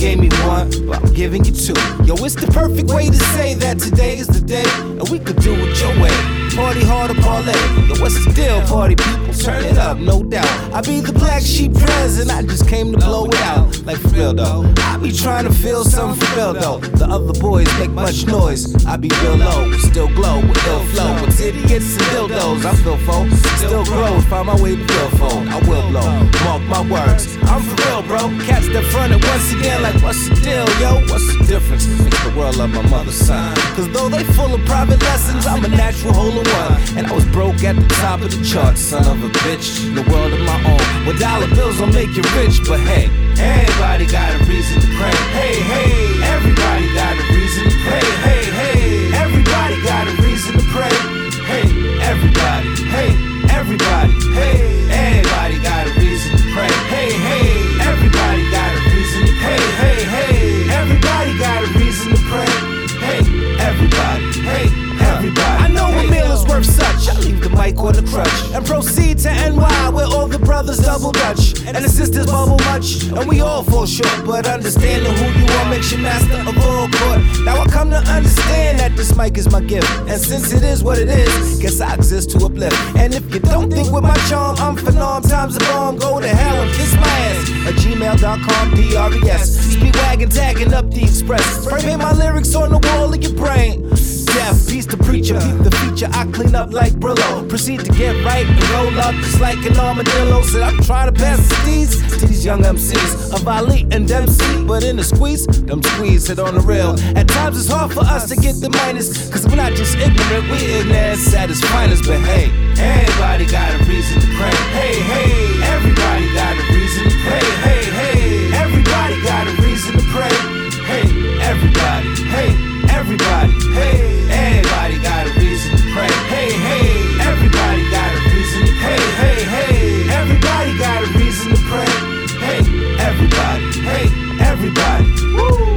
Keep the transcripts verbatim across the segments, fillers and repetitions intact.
gave me one, but I'm giving you two. Yo, it's the perfect way to say that today is the day, and we could do it your way. Party hard or parlay. Yo, what's the deal, party people? Turn it up, no doubt. I be the black sheep president, I just came to blow it out. Like for real though, I be trying to feel something for real though. The other boys make much noise, I be real low, still glow with ill flow. With idiots and dildos, I feel folk. Still grow, find my way to real folk. I will blow, mark my words. I'm for real, bro. Catch the front and once again, like what's the deal, yo? What's the difference? Makes the world love my mother's son. Cause though they full of private lessons, I'm a natural hole in one. And I was broke at the top of the charts, son of a bitch. In the world of my own, well dollar bills will make you rich, but hey, everybody got a reason to pray. Hey, hey, everybody got a reason to pray. Hey, hey, everybody got a reason to pray. Hey, everybody, hey, everybody, hey, everybody got a reason to pray. Hey, hey, everybody got a reason to pray. Hey, hey, everybody got a reason to pray. Hey, everybody, hey, everybody. I know a meal is worth such. I leave the mic on the crutch and proceed to N Y where all the brothers double dutch and the sisters bubble much, and we all fall short. But understanding who you are makes you master of all court. Now I come to understand that this mic is my gift, and since it is what it is, guess I exist to uplift. And if you don't think with my charm I'm phenomenal times a bomb, go to hell and kiss my ass at gmail dot com, D R E S. Speed wagon tagging up the express. Spray paint my lyrics on the wall of your brain. Death, peace to preacher, keep the feature, I clean up like Brillo. Proceed to get right and roll up just like an armadillo. Said I'm trying to pass the steez to these young M Cs of Ali and Dempsey, but in the squeeze, them squeeze it on the rail. At times it's hard for us to get the minus, cause we're not just ignorant, we ignorant at its finest. But hey, everybody got a reason to pray. Hey, hey, everybody got a reason to pray. Hey, hey, everybody got a reason to pray. Hey, everybody, hey, everybody, hey, everybody got a reason to pray. Hey, hey, everybody got a reason to pray. Hey, hey, everybody got a reason to pray. Hey, everybody, hey, everybody. Woo!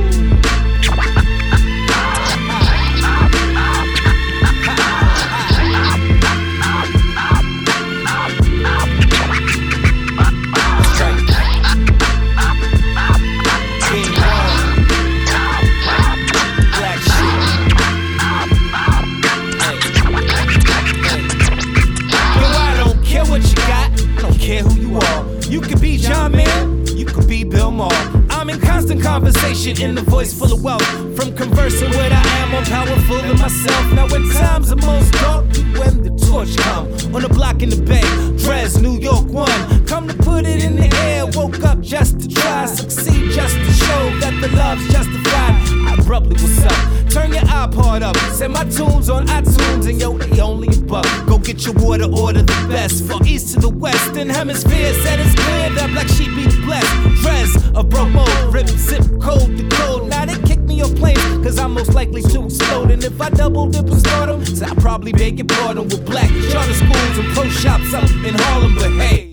Conversation in the voice full of wealth. From conversing with I am more powerful than myself. Now when times are most dark, when the torch come on the block in the bay, Dres, New York one. Come to put it in the air. Woke up just to try, succeed just to show that the love's justified. I abruptly, what's up? Turn your iPod up. Send my tunes on iTunes and yo, they only a buck. Go get your water, order the best. From east to the west, in hemisphere said it's clear that black sheep be the blessed. Dres of broke mode, rip zip code to code. Now they kick me off planes, cause I'm most likely to explode. And if I double dip and stardom, so I'll probably beg your pardon with black charter schools and pro shops up in Harlem. But hey,